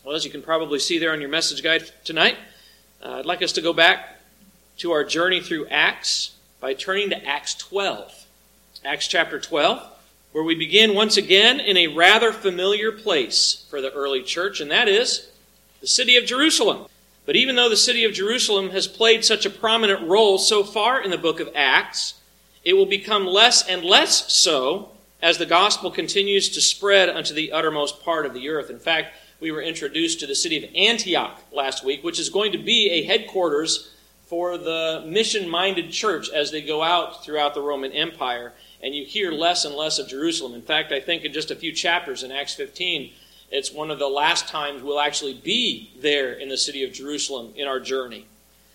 Well, as you can probably see there on your message guide tonight, I'd like us to go back to our journey through Acts by turning to Acts 12. Acts chapter 12, where we begin once again in a rather familiar place for the early church, and that is the city of Jerusalem. But even though the city of Jerusalem has played such a prominent role so far in the book of Acts, it will become less and less so as the gospel continues to spread unto the uttermost part of the earth. In fact, we were introduced to the city of Antioch last week, which is going to be a headquarters for the mission-minded church as they go out throughout the Roman Empire. And you hear less and less of Jerusalem. In fact, I think in just a few chapters in Acts 15, it's one of the last times we'll actually be there in the city of Jerusalem in our journey.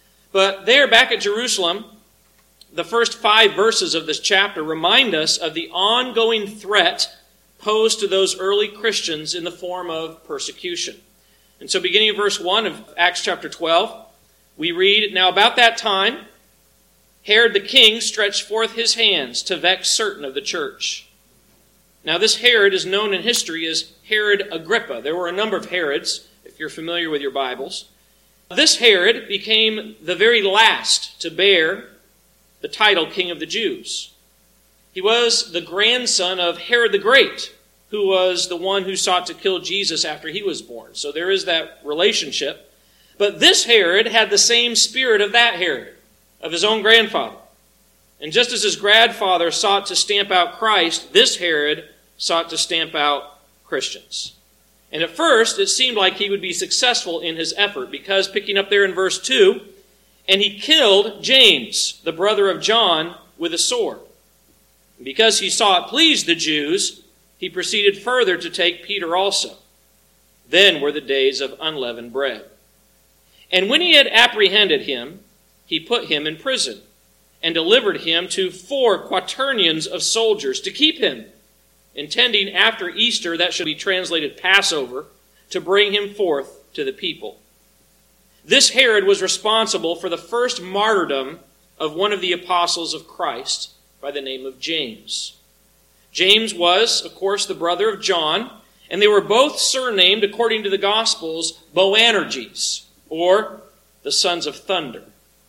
But there, back at Jerusalem, the first 5 verses of this chapter remind us of the ongoing threat posed to those early Christians in the form of persecution. And so beginning in verse 1 of Acts chapter 12, we read, "Now about that time, Herod the king stretched forth his hands to vex certain of the church." Now this Herod is known in history as Herod Agrippa. There were a number of Herods, if you're familiar with your Bibles. This Herod became the very last to bear the title King of the Jews. He was the grandson of Herod the Great, who was the one who sought to kill Jesus after he was born. So there is that relationship. But this Herod had the same spirit of that Herod, of his own grandfather. And just as his grandfather sought to stamp out Christ, this Herod sought to stamp out Christians. And at first, it seemed like he would be successful in his effort, because picking up there in verse 2, "And he killed James, the brother of John, with a sword. And because he saw it pleased the Jews, he proceeded further to take Peter also. Then were the days of unleavened bread. And when he had apprehended him, he put him in prison, and delivered him to 4 quaternions of soldiers to keep him, intending after Easter," that should be translated Passover, "to bring him forth to the people." This Herod was responsible for the first martyrdom of one of the apostles of Christ by the name of James. James was, of course, the brother of John, and they were both surnamed, according to the Gospels, Boanerges, or the sons of thunder.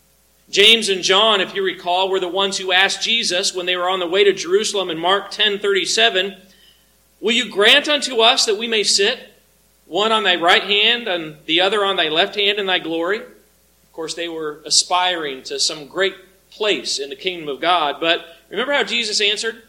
James and John, if you recall, were the ones who asked Jesus when they were on the way to Jerusalem in Mark 10:37, "Will you grant unto us that we may sit, one on thy right hand and the other on thy left hand in thy glory?" Of course, they were aspiring to some great place in the kingdom of God. But remember how Jesus answered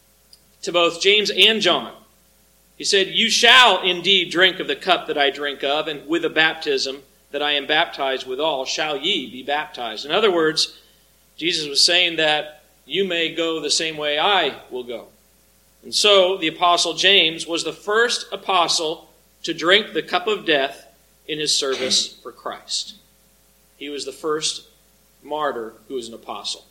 to both James and John. He said, "You shall indeed drink of the cup that I drink of, and with the baptism that I am baptized withal, shall ye be baptized." In other words, Jesus was saying that you may go the same way I will go. And so the apostle James was the first apostle to drink the cup of death in his service for Christ. He was the first martyr who was an apostle.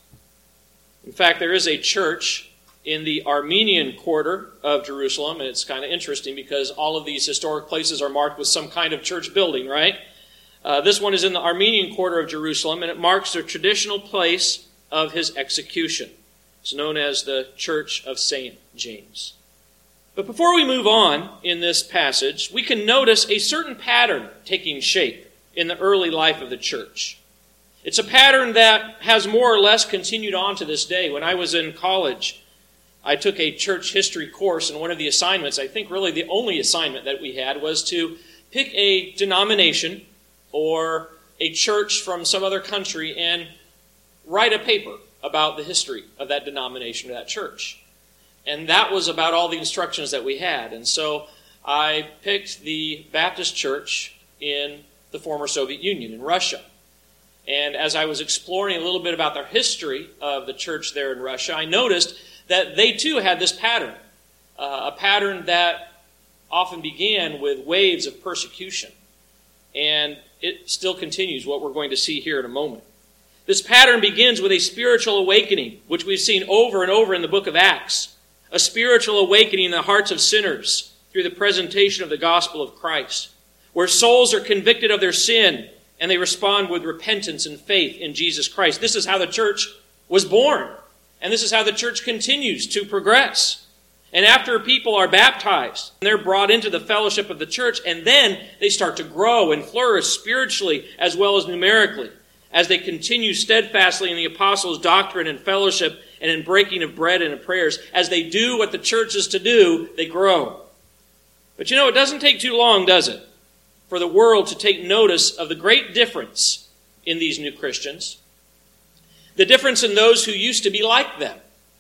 In fact, there is a church in the Armenian quarter of Jerusalem, and it's kind of interesting because all of these historic places are marked with some kind of church building, right? This one is in the Armenian quarter of Jerusalem, and it marks the traditional place of his execution. It's known as the Church of St. James. But before we move on in this passage, we can notice a certain pattern taking shape in the early life of the church. It's a pattern that has more or less continued on to this day. When I was in college, I took a church history course, and one of the assignments, I think really the only assignment that we had, was to pick a denomination or a church from some other country and write a paper about the history of that denomination or that church. And that was about all the instructions that we had. And so I picked the Baptist church in the former Soviet Union, in Russia. And as I was exploring a little bit about the history of the church there in Russia, I noticed that they too had this pattern, a pattern that often began with waves of persecution. And it still continues, what we're going to see here in a moment. This pattern begins with a spiritual awakening, which we've seen over and over in the book of Acts. A spiritual awakening in the hearts of sinners through the presentation of the gospel of Christ, where souls are convicted of their sin and they respond with repentance and faith in Jesus Christ. This is how the church was born, and this is how the church continues to progress. And after people are baptized, they're brought into the fellowship of the church, and then they start to grow and flourish spiritually as well as numerically, as they continue steadfastly in the apostles' doctrine and fellowship and in breaking of bread and in prayers. As they do what the church is to do, they grow. But it doesn't take too long, does it, for the world to take notice of the great difference in these new Christians. The difference in those who used to be like them,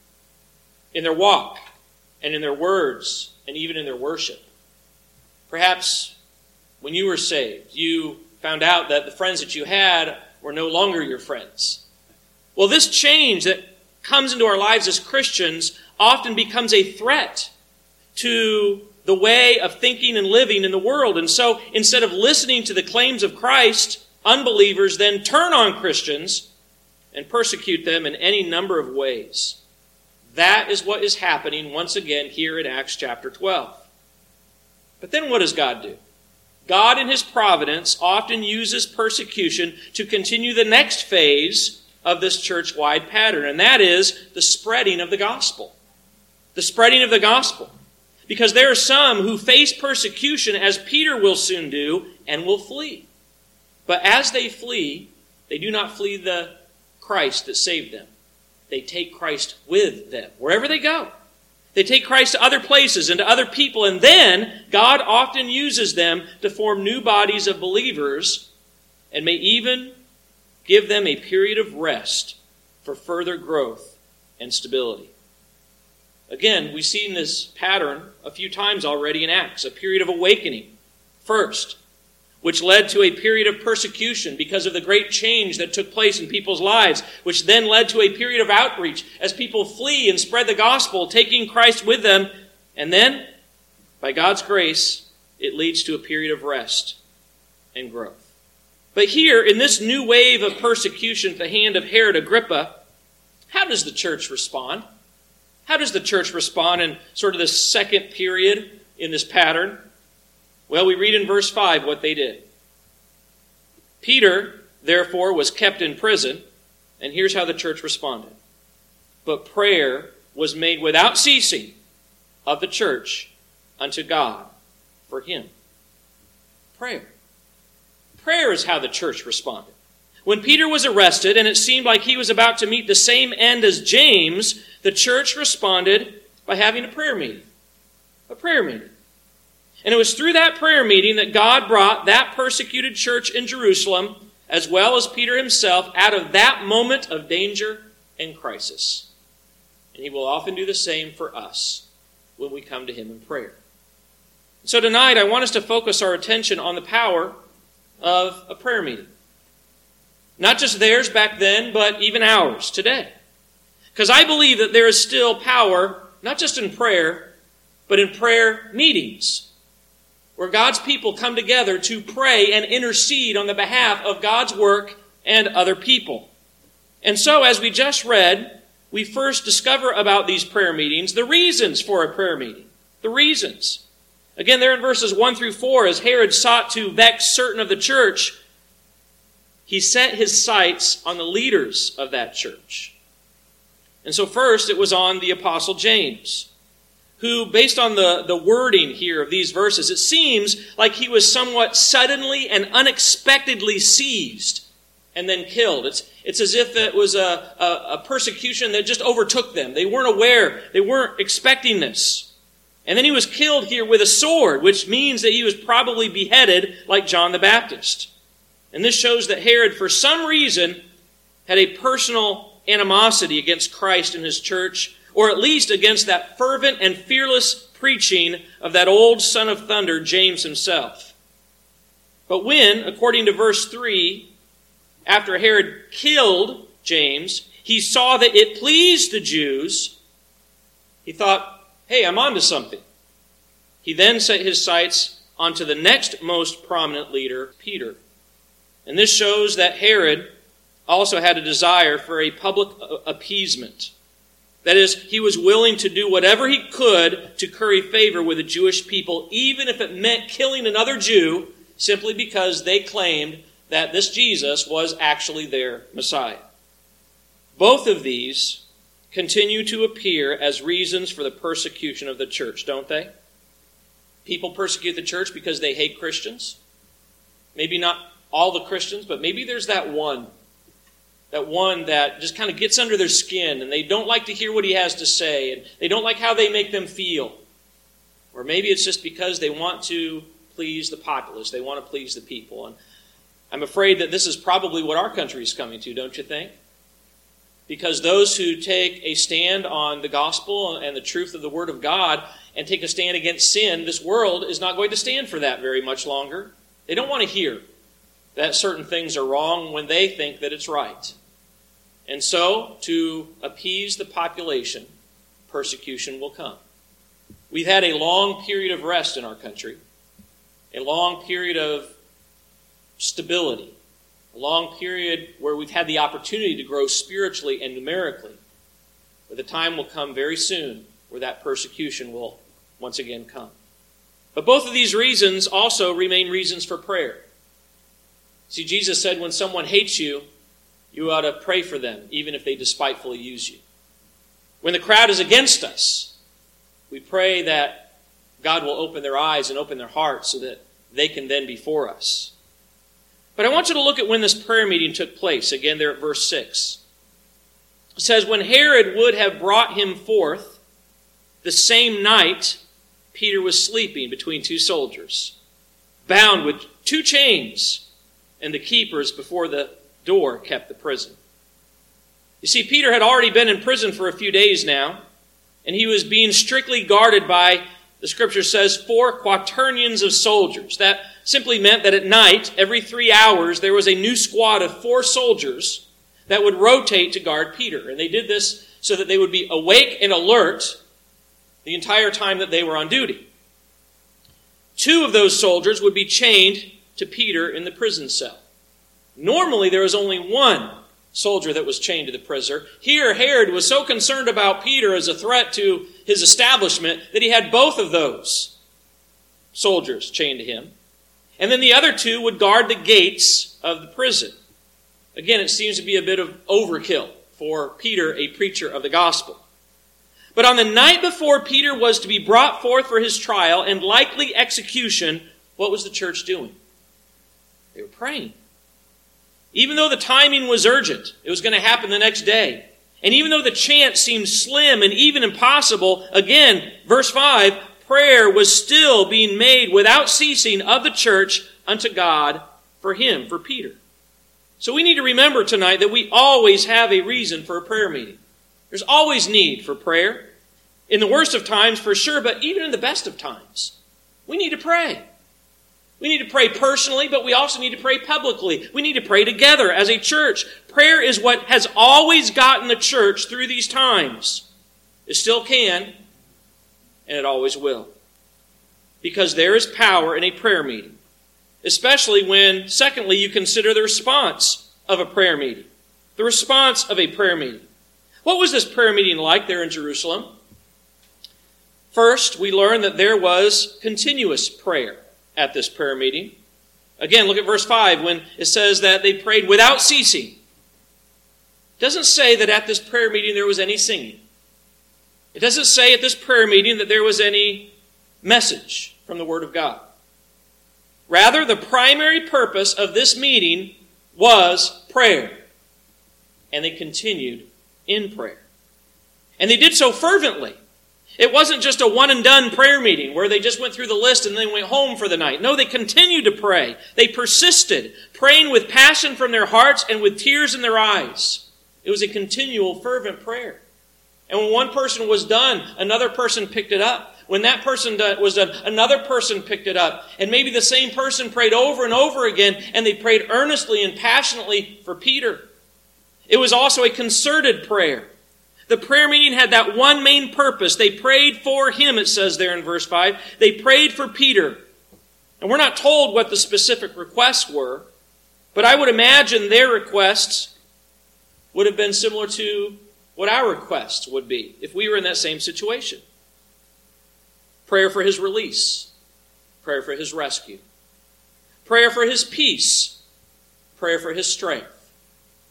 in their walk, and in their words, and even in their worship. Perhaps when you were saved, you found out that the friends that you had were no longer your friends. Well, this change that comes into our lives as Christians often becomes a threat to the way of thinking and living in the world. And so instead of listening to the claims of Christ, unbelievers then turn on Christians and persecute them in any number of ways. That is what is happening once again here in Acts chapter 12. But then what does God do? God in His providence often uses persecution to continue the next phase of this church-wide pattern, and that is the spreading of the gospel. The spreading of the gospel. Because there are some who face persecution, as Peter will soon do, and will flee. But as they flee, they do not flee the Christ that saved them. They take Christ with them, wherever they go. They take Christ to other places and to other people, and then God often uses them to form new bodies of believers and may even give them a period of rest for further growth and stability. Again, we've seen this pattern a few times already in Acts, a period of awakening first, which led to a period of persecution because of the great change that took place in people's lives, which then led to a period of outreach as people flee and spread the gospel, taking Christ with them. And then, by God's grace, it leads to a period of rest and growth. But here, in this new wave of persecution at the hand of Herod Agrippa, how does the church respond? How does the church respond in sort of this second period in this pattern? Well, we read in verse 5 what they did. Peter, therefore, was kept in prison, and here's how the church responded. But prayer was made without ceasing of the church unto God for him. Prayer. Prayer is how the church responded. When Peter was arrested, and it seemed like he was about to meet the same end as James, the church responded by having a prayer meeting. A prayer meeting. And it was through that prayer meeting that God brought that persecuted church in Jerusalem, as well as Peter himself, out of that moment of danger and crisis. And He will often do the same for us when we come to Him in prayer. So tonight, I want us to focus our attention on the power of a prayer meeting. Not just theirs back then, but even ours today. Because I believe that there is still power, not just in prayer, but in prayer meetings, where God's people come together to pray and intercede on the behalf of God's work and other people. And so, as we just read, we first discover about these prayer meetings, the reasons for a prayer meeting. The reasons. Again, there in verses 1 through 4, as Herod sought to vex certain of the church, he set his sights on the leaders of that church. And so first, it was on the Apostle James, who, based on the wording here of these verses, it seems like he was somewhat suddenly and unexpectedly seized and then killed. It's as if it was a persecution that just overtook them. They weren't aware. They weren't expecting this. And then he was killed here with a sword, which means that he was probably beheaded like John the Baptist. And this shows that Herod, for some reason, had a personal animosity against Christ and His church, or at least against that fervent and fearless preaching of that old son of thunder, James himself. But when, according to verse 3, after Herod killed James, he saw that it pleased the Jews, he thought, hey, I'm onto something. He then set his sights onto the next most prominent leader, Peter. And this shows that Herod also had a desire for a public appeasement. That is, he was willing to do whatever he could to curry favor with the Jewish people, even if it meant killing another Jew, simply because they claimed that this Jesus was actually their Messiah. Both of these continue to appear as reasons for the persecution of the church, don't they? People persecute the church because they hate Christians. Maybe not all the Christians, but maybe there's that one that just kind of gets under their skin and they don't like to hear what he has to say and they don't like how they make them feel. Or maybe it's just because they want to please the populace. They want to please the people. And I'm afraid that this is probably what our country is coming to, don't you think? Because those who take a stand on the gospel and the truth of the Word of God and take a stand against sin, this world is not going to stand for that very much longer. They don't want to hear that certain things are wrong when they think that it's right. And so, to appease the population, persecution will come. We've had a long period of rest in our country, a long period of stability, a long period where we've had the opportunity to grow spiritually and numerically. But the time will come very soon where that persecution will once again come. But both of these reasons also remain reasons for prayer. See, Jesus said when someone hates you, you ought to pray for them, even if they despitefully use you. When the crowd is against us, we pray that God will open their eyes and open their hearts so that they can then be for us. But I want you to look at when this prayer meeting took place, again there at verse 6. It says, when Herod would have brought him forth, the same night Peter was sleeping between two soldiers, bound with two chains, and the keepers before the door kept the prison. You see, Peter had already been in prison for a few days now, and he was being strictly guarded by, the scripture says, 4 quaternions of soldiers. That simply meant that at night, every 3 hours, there was a new squad of 4 soldiers that would rotate to guard Peter. And they did this so that they would be awake and alert the entire time that they were on duty. 2 of those soldiers would be chained to Peter in the prison cell. Normally, there was only 1 soldier that was chained to the prisoner. Here, Herod was so concerned about Peter as a threat to his establishment that he had both of those soldiers chained to him. And then the other 2 would guard the gates of the prison. Again, it seems to be a bit of overkill for Peter, a preacher of the gospel. But on the night before Peter was to be brought forth for his trial and likely execution, what was the church doing? They were praying. Even though the timing was urgent, it was going to happen the next day. And even though the chance seemed slim and even impossible, again, verse 5, prayer was still being made without ceasing of the church unto God for him, for Peter. So we need to remember tonight that we always have a reason for a prayer meeting. There's always need for prayer. In the worst of times, for sure, but even in the best of times, we need to pray. We need to pray personally, but we also need to pray publicly. We need to pray together as a church. Prayer is what has always gotten the church through these times. It still can, and it always will. Because there is power in a prayer meeting. Especially when, secondly, you consider the response of a prayer meeting. The response of a prayer meeting. What was this prayer meeting like there in Jerusalem? First, we learn that there was continuous prayer at this prayer meeting. Again, look at verse 5 when it says that they prayed without ceasing. It doesn't say that at this prayer meeting there was any singing. It doesn't say at this prayer meeting that there was any message from the Word of God. Rather, the primary purpose of this meeting was prayer. And they continued in prayer. And they did so fervently. It wasn't just a one-and-done prayer meeting where they just went through the list and then went home for the night. No, they continued to pray. They persisted, praying with passion from their hearts and with tears in their eyes. It was a continual, fervent prayer. And when one person was done, another person picked it up. When that person was done, another person picked it up. And maybe the same person prayed over and over again, and they prayed earnestly and passionately for Peter. It was also a concerted prayer. The prayer meeting had that one main purpose. They prayed for him, it says there in verse 5. They prayed for Peter. And we're not told what the specific requests were, but I would imagine their requests would have been similar to what our requests would be if we were in that same situation. Prayer for his release. Prayer for his rescue. Prayer for his peace. Prayer for his strength.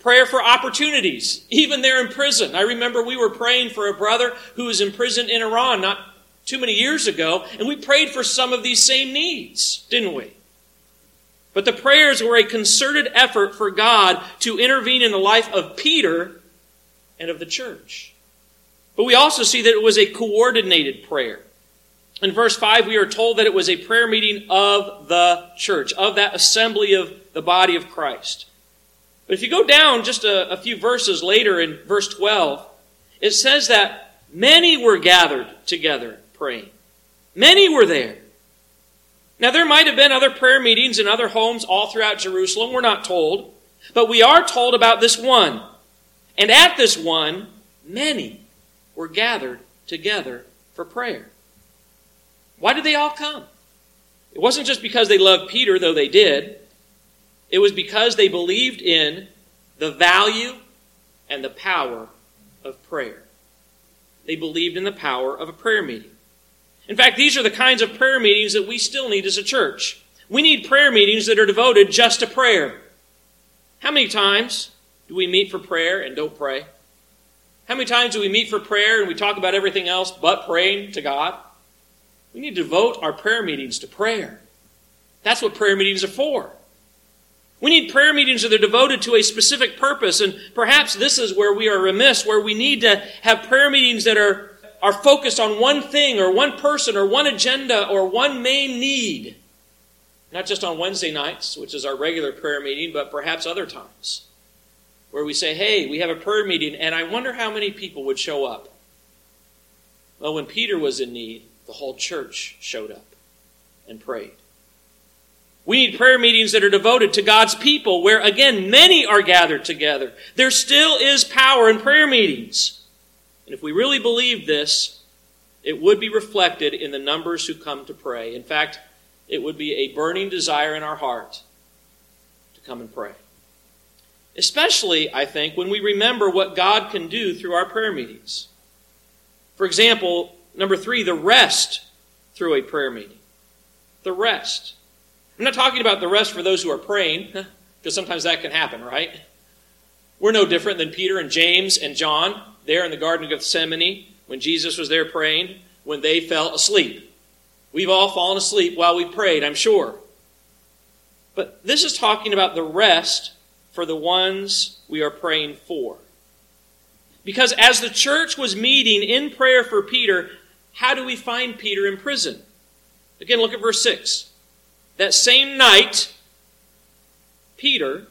Prayer for opportunities, even there in prison. I remember we were praying for a brother who was imprisoned in Iran not too many years ago, and we prayed for some of these same needs, didn't we? But the prayers were a concerted effort for God to intervene in the life of Peter and of the church. But we also see that it was a coordinated prayer. In verse 5, we are told that it was a prayer meeting of the church, of that assembly of the body of Christ. But if you go down just a few verses later in verse 12, it says that many were gathered together praying. Many were there. Now, there might have been other prayer meetings in other homes all throughout Jerusalem. We're not told. But we are told about this one. And at this one, many were gathered together for prayer. Why did they all come? It wasn't just because they loved Peter, though they did. It was because they believed in the value and the power of prayer. They believed in the power of a prayer meeting. In fact, these are the kinds of prayer meetings that we still need as a church. We need prayer meetings that are devoted just to prayer. How many times do we meet for prayer and don't pray? How many times do we meet for prayer and we talk about everything else but praying to God? We need to devote our prayer meetings to prayer. That's what prayer meetings are for. We need prayer meetings that are devoted to a specific purpose, and perhaps this is where we are remiss, where we need to have prayer meetings that are focused on one thing or one person or one agenda or one main need. Not just on Wednesday nights, which is our regular prayer meeting, but perhaps other times, where we say, hey, we have a prayer meeting, and I wonder how many people would show up. Well, when Peter was in need, the whole church showed up and prayed. We need prayer meetings that are devoted to God's people, where, again, many are gathered together. There still is power in prayer meetings. And if we really believe this, it would be reflected in the numbers who come to pray. In fact, it would be a burning desire in our heart to come and pray. Especially, I think, when we remember what God can do through our prayer meetings. For example, number 3, the rest through a prayer meeting. The rest. I'm not talking about the rest for those who are praying, because sometimes that can happen, right? We're no different than Peter and James and John there in the Garden of Gethsemane when Jesus was there praying, when they fell asleep. We've all fallen asleep while we prayed, I'm sure. But this is talking about the rest for the ones we are praying for. Because as the church was meeting in prayer for Peter, how do we find Peter in prison? Again, look at verse 6. That same night, Peter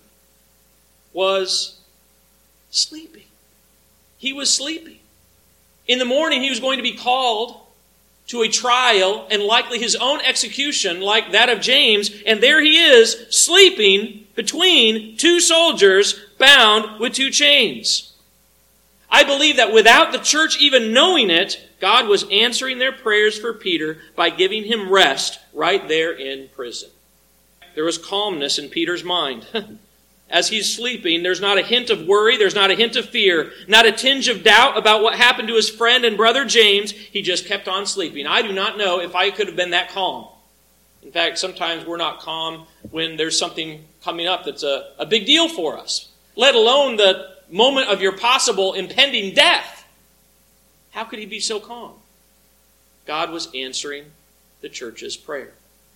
was sleeping. He was sleeping. In the morning, he was going to be called to a trial and likely his own execution like that of James. And there he is, sleeping between two soldiers bound with 2 chains. I believe that without the church even knowing it, God was answering their prayers for Peter by giving him rest right there in prison. There was calmness in Peter's mind. As he's sleeping, there's not a hint of worry, there's not a hint of fear, not a tinge of doubt about what happened to his friend and brother James. He just kept on sleeping. I do not know if I could have been that calm. In fact, sometimes we're not calm when there's something coming up that's a big deal for us, let alone the moment of your possible impending death. How could he be so calm? God was answering the church's prayer.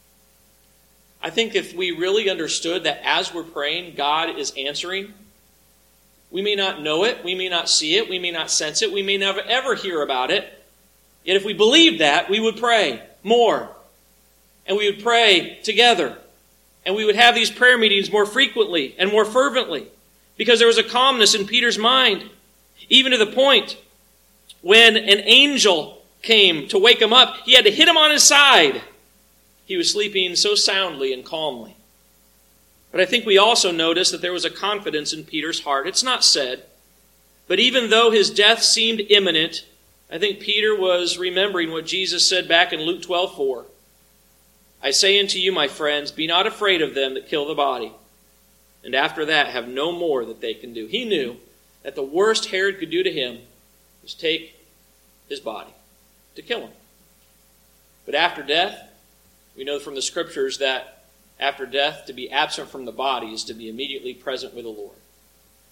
I think if we really understood that as we're praying, God is answering, we may not know it, we may not see it, we may not sense it, we may never ever hear about it. Yet if we believed that, we would pray more. And we would pray together. And we would have these prayer meetings more frequently and more fervently. Because there was a calmness in Peter's mind. Even to the point when an angel came to wake him up, he had to hit him on his side. He was sleeping so soundly and calmly. But I think we also notice that there was a confidence in Peter's heart. It's not said, but even though his death seemed imminent, I think Peter was remembering what Jesus said back in Luke 12:4. I say unto you, my friends, be not afraid of them that kill the body, and after that have no more that they can do. He knew that the worst Herod could do to him was take his body, to kill him. But after death, we know from the Scriptures that after death, to be absent from the body is to be immediately present with the Lord.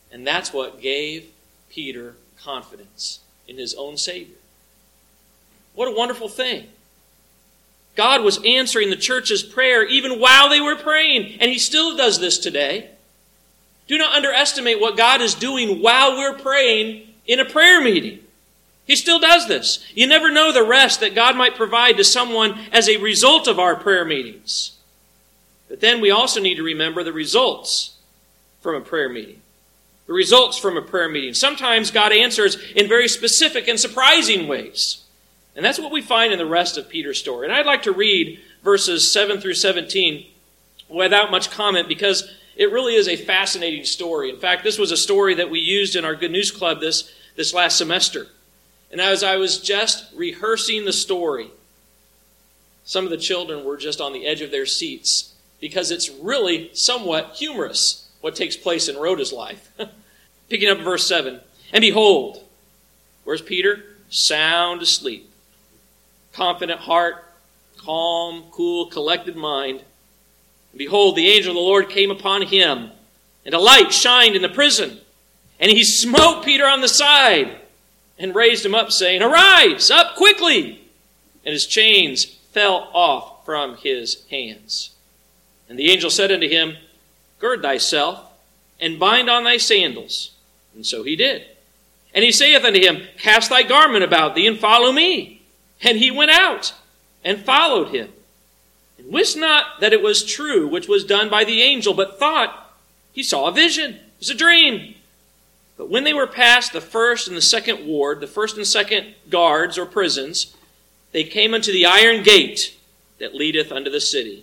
And that's what gave Peter confidence in his own Savior. What a wonderful thing. God was answering the church's prayer even while they were praying, and He still does this today. Do not underestimate what God is doing while we're praying in a prayer meeting. He still does this. You never know the rest that God might provide to someone as a result of our prayer meetings. But then we also need to remember the results from a prayer meeting. The results from a prayer meeting. Sometimes God answers in very specific and surprising ways. And that's what we find in the rest of Peter's story. And I'd like to read verses 7 through 17 without much comment because it really is a fascinating story. In fact, this was a story that we used in our Good News Club this last semester. And as I was just rehearsing the story, some of the children were just on the edge of their seats because it's really somewhat humorous what takes place in Rhoda's life. Picking up verse 7. And behold, where's Peter? Sound asleep. Confident heart, calm, cool, collected mind. And behold, the angel of the Lord came upon him, and a light shined in the prison. And he smote Peter on the side and raised him up, saying, Arise, up quickly! And his chains fell off from his hands. And the angel said unto him, Gird thyself, and bind on thy sandals. And so he did. And he saith unto him, Cast thy garment about thee, and follow me. And he went out, and followed him, and wist not that it was true which was done by the angel, but thought he saw a vision. It was a dream. But when they were past the first and the second ward, the first and second guards or prisons, they came unto the iron gate that leadeth unto the city,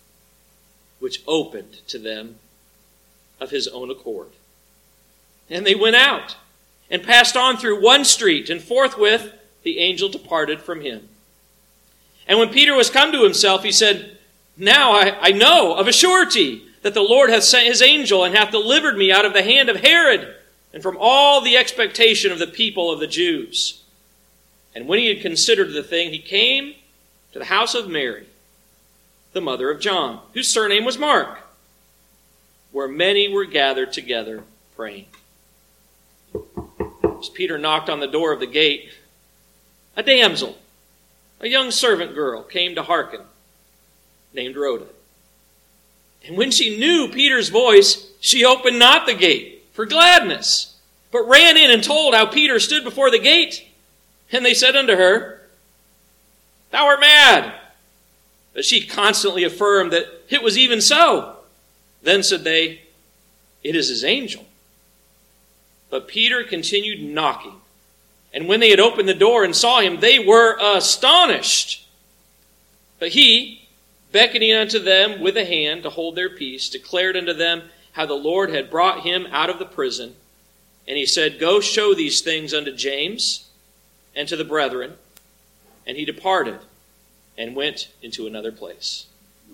which opened to them of his own accord. And they went out, and passed on through one street, and forthwith the angel departed from him. And when Peter was come to himself, he said, Now I know of a surety that the Lord hath sent his angel, and hath delivered me out of the hand of Herod, and from all the expectation of the people of the Jews. And when he had considered the thing, he came to the house of Mary, the mother of John, whose surname was Mark, where many were gathered together praying. As Peter knocked on the door of the gate, a damsel, a young servant girl, came to hearken, named Rhoda. And when she knew Peter's voice, she opened not the gate for gladness, but ran in and told how Peter stood before the gate. And they said unto her, Thou art mad. But she constantly affirmed that it was even so. Then said they, It is his angel. But Peter continued knocking. And when they had opened the door and saw him, they were astonished. But he, beckoning unto them with a hand to hold their peace, declared unto them how the Lord had brought him out of the prison. And he said, Go show these things unto James and to the brethren. And he departed and went into another place.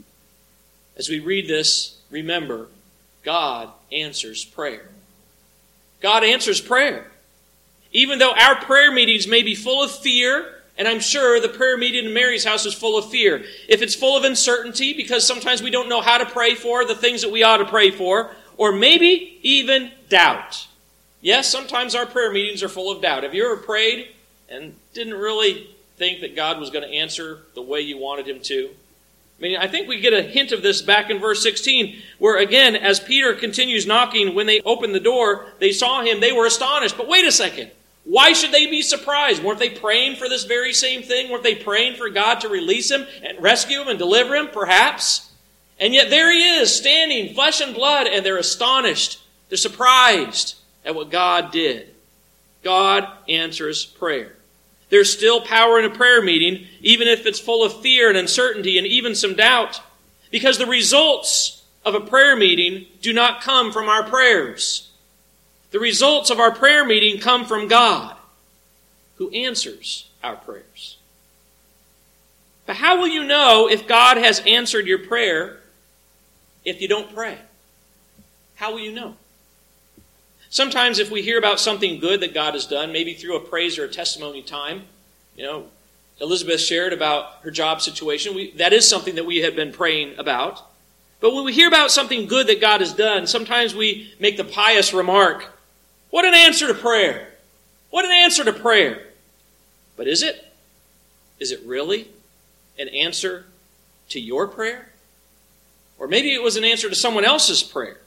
As we read this, remember, God answers prayer. God answers prayer. Even though our prayer meetings may be full of fear, and I'm sure the prayer meeting in Mary's house is full of fear. If it's full of uncertainty, because sometimes we don't know how to pray for the things that we ought to pray for, or maybe even doubt. Yes, sometimes our prayer meetings are full of doubt. Have you ever prayed and didn't really think that God was going to answer the way you wanted him to? I mean, I think we get a hint of this back in verse 16, where again, as Peter continues knocking, when they opened the door, they saw him, they were astonished. But wait a second. Why should they be surprised? Weren't they praying for this very same thing? Weren't they praying for God to release him and rescue him and deliver him? Perhaps. And yet there he is, standing, flesh and blood, and they're astonished. They're surprised at what God did. God answers prayer. There's still power in a prayer meeting, even if it's full of fear and uncertainty and even some doubt, because the results of a prayer meeting do not come from our prayers. The results of our prayer meeting come from God, who answers our prayers. But how will you know if God has answered your prayer if you don't pray? How will you know? Sometimes if we hear about something good that God has done, maybe through a praise or a testimony time, Elizabeth shared about her job situation. That is something that we have been praying about. But when we hear about something good that God has done, sometimes we make the pious remark, What an answer to prayer. What an answer to prayer. But is it? Is it really an answer to your prayer? Or maybe it was an answer to someone else's prayer.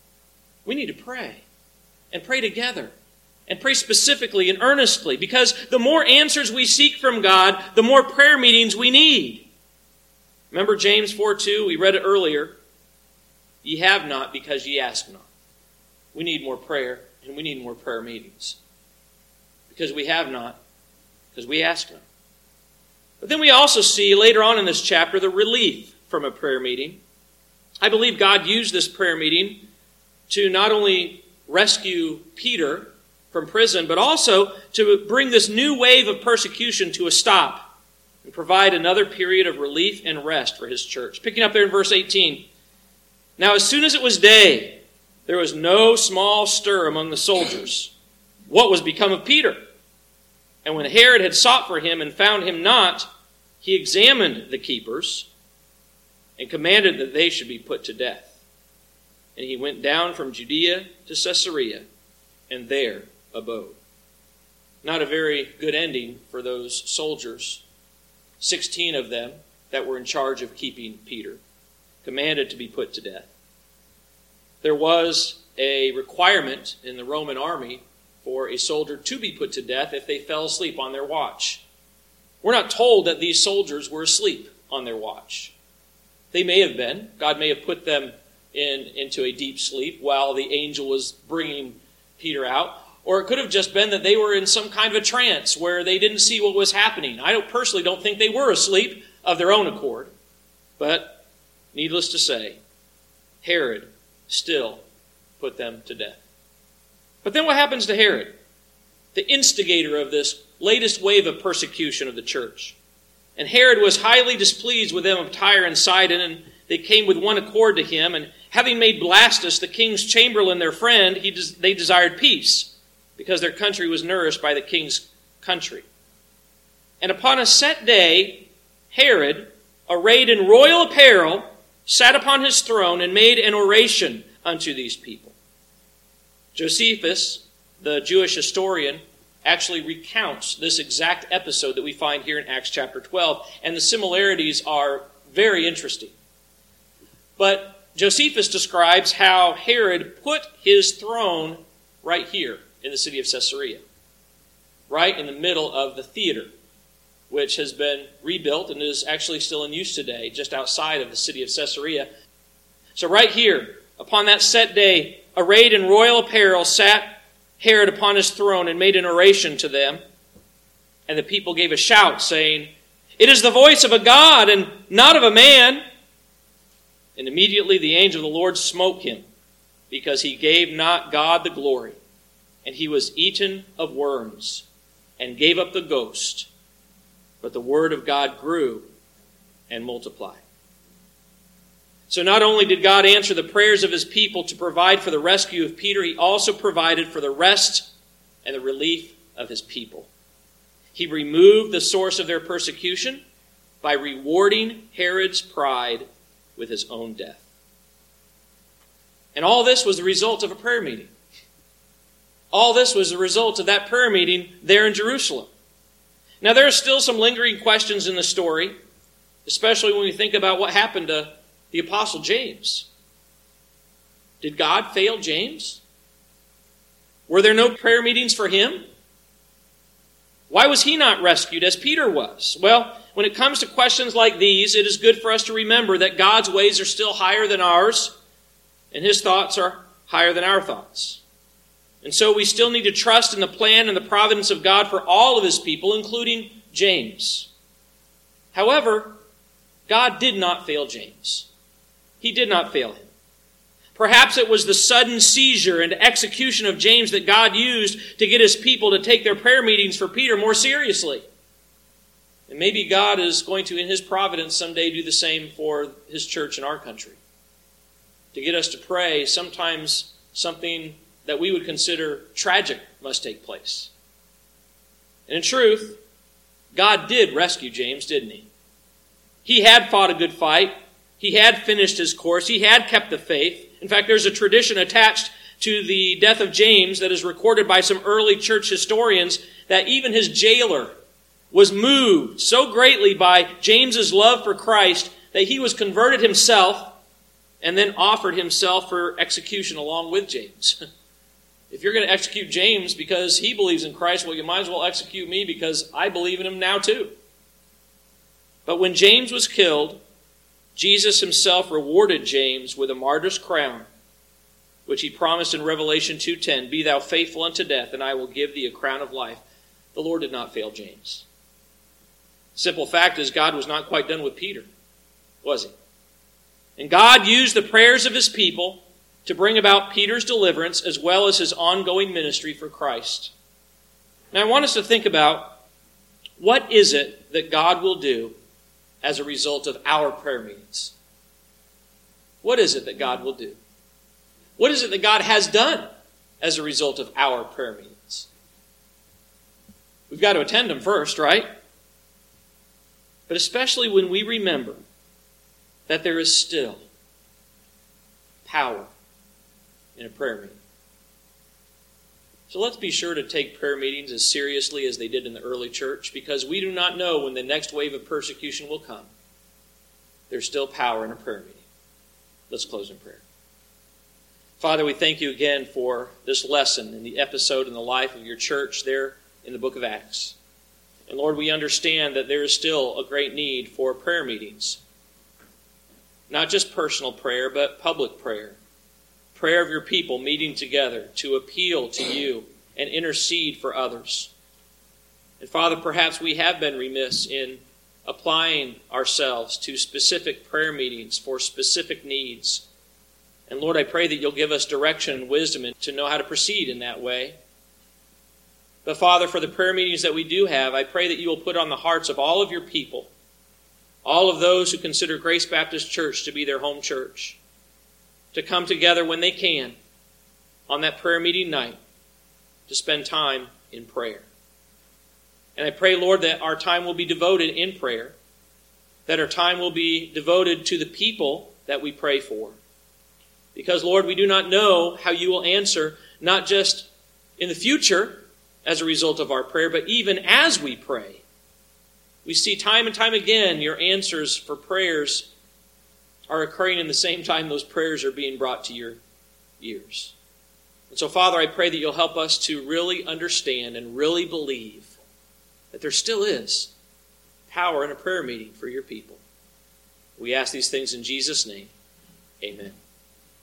We need to pray. And pray together. And pray specifically and earnestly. Because the more answers we seek from God, the more prayer meetings we need. Remember James 4:2? We read it earlier. Ye have not because ye ask not. We need more prayer, and we need more prayer meetings. Because we have not, because we ask not. But then we also see later on in this chapter the relief from a prayer meeting. I believe God used this prayer meeting to not only rescue Peter from prison, but also to bring this new wave of persecution to a stop and provide another period of relief and rest for his church. Picking up there in verse 18. Now as soon as it was day, there was no small stir among the soldiers. What was become of Peter? And when Herod had sought for him and found him not, he examined the keepers and commanded that they should be put to death. And he went down from Judea to Caesarea, and there abode. Not a very good ending for those soldiers. 16 of them that were in charge of keeping Peter, commanded to be put to death. There was a requirement in the Roman army for a soldier to be put to death if they fell asleep on their watch. We're not told that these soldiers were asleep on their watch. They may have been. God may have put them into a deep sleep while the angel was bringing Peter out. Or it could have just been that they were in some kind of a trance where they didn't see what was happening. I personally don't think they were asleep of their own accord. But needless to say, Herod still put them to death. But then what happens to Herod, the instigator of this latest wave of persecution of the church? And Herod was highly displeased with them of Tyre and Sidon, and they came with one accord to him. And having made Blastus, the king's chamberlain, their friend, they desired peace, because their country was nourished by the king's country. And upon a set day, Herod, arrayed in royal apparel, sat upon his throne and made an oration unto these people. Josephus, the Jewish historian, actually recounts this exact episode that we find here in Acts chapter 12, and the similarities are very interesting. But Josephus describes how Herod put his throne right here in the city of Caesarea, right in the middle of the theater, which has been rebuilt and is actually still in use today, just outside of the city of Caesarea. So right here, upon that set day, arrayed in royal apparel, sat Herod upon his throne and made an oration to them. And the people gave a shout, saying, "It is the voice of a God and not of a man." And immediately the angel of the Lord smote him, because he gave not God the glory. And he was eaten of worms, and gave up the ghost. But the word of God grew and multiplied. So not only did God answer the prayers of his people to provide for the rescue of Peter, he also provided for the rest and the relief of his people. He removed the source of their persecution by rewarding Herod's pride with his own death. And all this was the result of a prayer meeting. All this was the result of that prayer meeting there in Jerusalem. Now there are still some lingering questions in the story, especially when we think about what happened to the Apostle James. Did God fail James? Were there no prayer meetings for him? Why was he not rescued as Peter was? Well, when it comes to questions like these, it is good for us to remember that God's ways are still higher than ours, and his thoughts are higher than our thoughts. And so we still need to trust in the plan and the providence of God for all of his people, including James. However, God did not fail James. He did not fail him. Perhaps it was the sudden seizure and execution of James that God used to get his people to take their prayer meetings for Peter more seriously. And maybe God is going to, in his providence, someday do the same for his church in our country. To get us to pray, sometimes something that we would consider tragic must take place. And in truth, God did rescue James, didn't he? He had fought a good fight. He had finished his course. He had kept the faith. In fact, there's a tradition attached to the death of James that is recorded by some early church historians that even his jailer was moved so greatly by James's love for Christ that he was converted himself and then offered himself for execution along with James. If you're going to execute James because he believes in Christ, well, you might as well execute me because I believe in him now too. But when James was killed, Jesus himself rewarded James with a martyr's crown, which he promised in Revelation 2:10, "Be thou faithful unto death, and I will give thee a crown of life." The Lord did not fail James. Simple fact is, God was not quite done with Peter, was he? And God used the prayers of his people to bring about Peter's deliverance as well as his ongoing ministry for Christ. Now I want us to think about, what is it that God will do as a result of our prayer meetings? What is it that God will do? What is it that God has done as a result of our prayer meetings? We've got to attend them first, right? But especially when we remember that there is still power in a prayer meeting. So let's be sure to take prayer meetings as seriously as they did in the early church, because we do not know when the next wave of persecution will come. There's still power in a prayer meeting. Let's close in prayer. Father, we thank you again for this lesson and the episode in the life of your church there in the book of Acts. And Lord, we understand that there is still a great need for prayer meetings. Not just personal prayer, but public prayer. Prayer of your people meeting together to appeal to you and intercede for others. And Father, perhaps we have been remiss in applying ourselves to specific prayer meetings for specific needs. And Lord, I pray that you'll give us direction and wisdom to know how to proceed in that way. But Father, for the prayer meetings that we do have, I pray that you will put on the hearts of all of your people, all of those who consider Grace Baptist Church to be their home church, to come together when they can on that prayer meeting night to spend time in prayer. And I pray, Lord, that our time will be devoted in prayer, that our time will be devoted to the people that we pray for. Because, Lord, we do not know how you will answer, not just in the future as a result of our prayer, but even as we pray. We see time and time again your answers for prayers are occurring in the same time those prayers are being brought to your ears. And so, Father, I pray that you'll help us to really understand and really believe that there still is power in a prayer meeting for your people. We ask these things in Jesus' name. Amen.